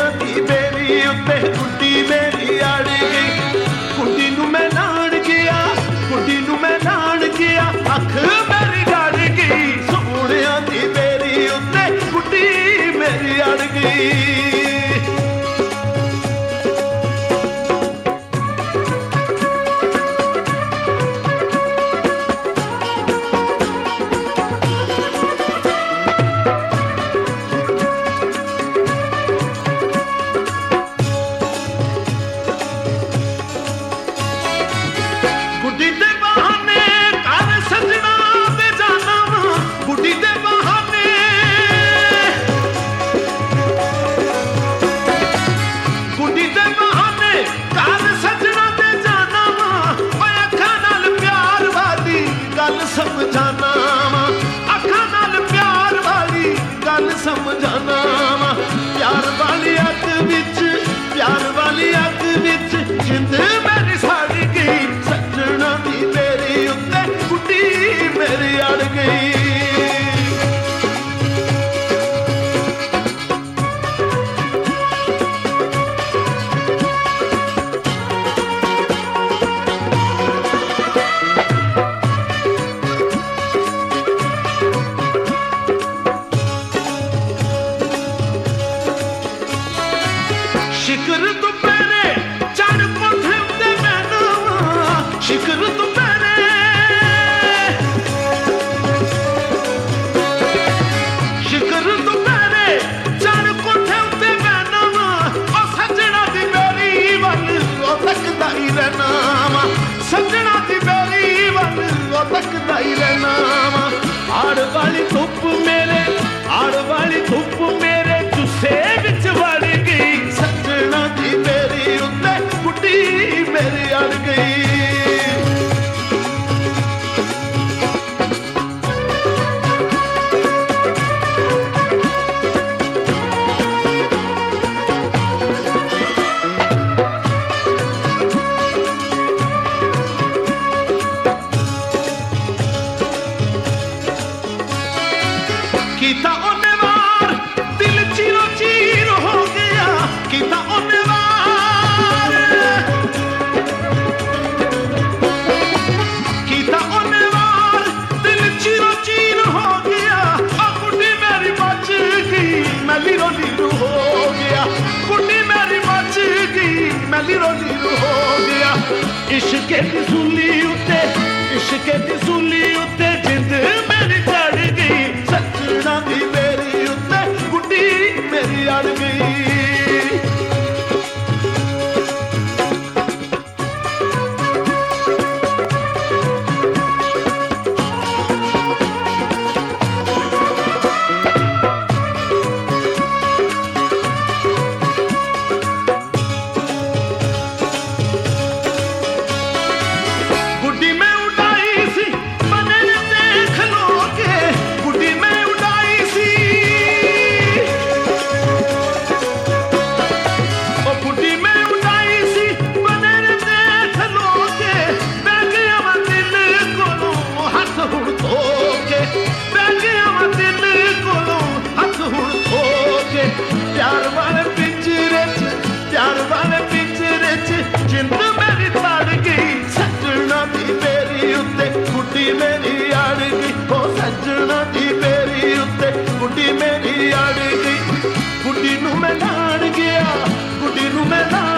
दी berry उत्ते गुड्डी मेरी अड़ गई गुड्डी नूं मैं नाण गया गुड्डी नूं मैं नाण गया अख मेरी गड़ गई सोहणिया दी बेरी उत्ते गुड्डी मेरी अड़ गई समझाना वा प्यार वाली अग विच जिंद मेरी सड़ गई सजना दी मेरी उत्ते गुड्डी मेरी अड़ गई शिखर दुपहरे चढ़ कोठे उत्ते मैनू शिखर दुपहरे चढ़ कोठे उत्ते मैनू ओ सजना दी मेरी वल ओ तकदा ही रहना वा सजना दी मेरी वल ओ तकदा ही रहना वा आड़ वाली धुप मेरे जुस्से विच वड़ गई सजना दी मेरी उत्ते गुड्डी मेरी अड़ गई कीता ओने वार दिल चीरो चीर हो गया कीता ओने वार दिल चीरो चीर हो गया आ गुड्डी मेरी बच गई मैं लीरो लीरू हो गया गुड्डी मेरी बच गई मैं लीरो लीरू हो गया इश्के दी सूली उत्ते जिंद मेरी चढ़ गई सजना दी मेरी उत्ते गुड्डी मेरी अड़ गई गुड्डी में उड़ाई सी बने देख लोगे गुड्डी में उड़ाई सी ओ गुड्डी में उड़ाई सी बने देख लोगे मैं गया मैं दिल कोलों हाथ हुण धोके मैं गया मैं दिल कोलों हाथ हुण धोके प्यार वाले पिंजरे च जिंद मेरी तड़ गई सजना दी मेरी उत्ते गुड्डी मेरी अड़ गई ओ सजना दी मेरी उत्ते गुड्डी मेरी अड़ गई गुड्डी नूं मैं नाण गया गुड्डी नूं मैं नाण